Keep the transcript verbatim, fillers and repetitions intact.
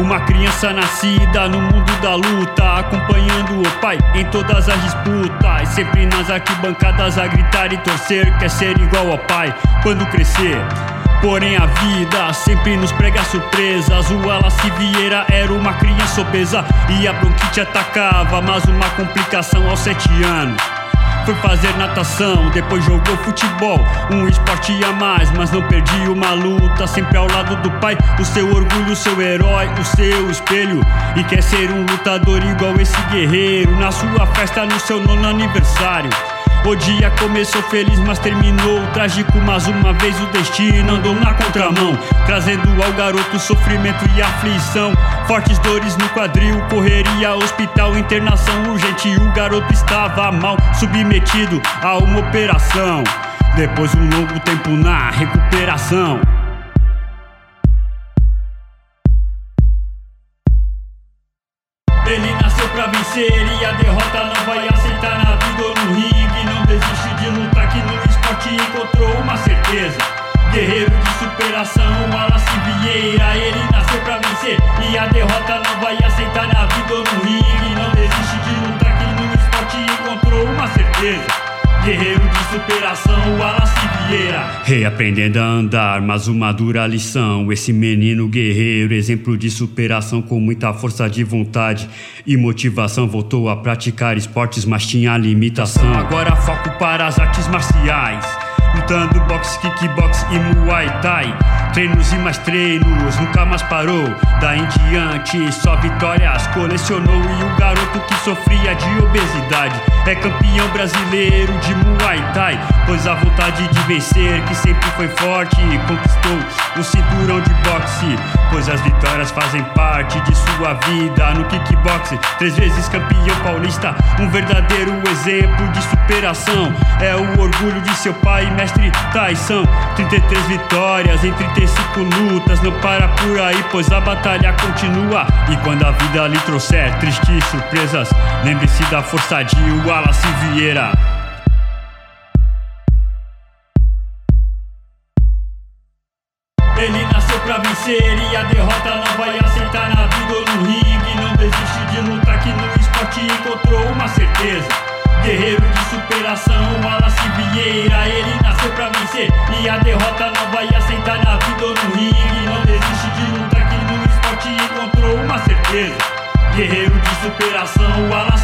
Uma criança nascida no mundo da luta, acompanhando o pai em todas as disputas, sempre nas arquibancadas a gritar e torcer, quer ser igual ao pai quando crescer. Porém a vida sempre nos prega surpresas. O Wallace Vieira era uma criança obesa e a bronquite atacava, mas uma complicação aos sete anos. Foi fazer natação, depois jogou futebol, um esporte a mais, mas não perdi uma luta, sempre ao lado do pai, o seu orgulho, o seu herói, o seu espelho. E quer ser um lutador igual esse guerreiro, na sua festa, no seu nono aniversário. O dia começou feliz, mas terminou trágico, mas uma vez o destino andou na contramão, trazendo ao garoto sofrimento e aflição. Fortes dores no quadril, correria, hospital, internação urgente. O garoto estava mal, submetido a uma operação, depois um longo tempo na recuperação. Ele nasceu pra vencer e a derrota não vai aceitar na vida ou no ringue. Não desiste de lutar, que no esporte encontrou uma certeza. Guerreiro de superação, Wallace Vieira. Ele nasceu pra vencer e a derrota não vai aceitar na vida ou no ringue. Não desiste de lutar, que no esporte encontrou uma certeza. Guerreiro de superação, Wallace Vieira. Reaprendendo a andar, mas uma dura lição. Esse menino guerreiro, exemplo de superação, com muita força de vontade e motivação, voltou a praticar esportes, mas tinha limitação. Agora foco para as artes marciais, lutando boxe, kickbox e muay thai. Treinos e mais treinos, nunca mais parou. Daí em diante só vitórias colecionou. E o garoto que sofria de obesidade é campeão brasileiro de muay thai, pois a vontade de vencer, que sempre foi forte, conquistou o cinturão de boxe, pois as vitórias fazem parte de sua vida no kickbox. Três vezes campeão paulista, um verdadeiro exemplo de superação. É o orgulho de seu pai, mestre Tyson. Trinta e três vitórias em trinta e cinco lutas, não para por aí, pois a batalha continua. E quando a vida lhe trouxer tristes surpresas, lembre-se da força de Wallace Vieira. Ele nasceu pra vencer e a derrota não vai aceitar na vida ou no ringue. Não desiste de lutar, que no esporte encontrou uma certeza. Guerreiro de superação, Wallace Vieira. Ele nasceu pra vencer e a derrota não vai aceitar na vida ou no ringue. Não desiste de lutar, que no esporte encontrou uma certeza. Guerreiro de superação, Wallace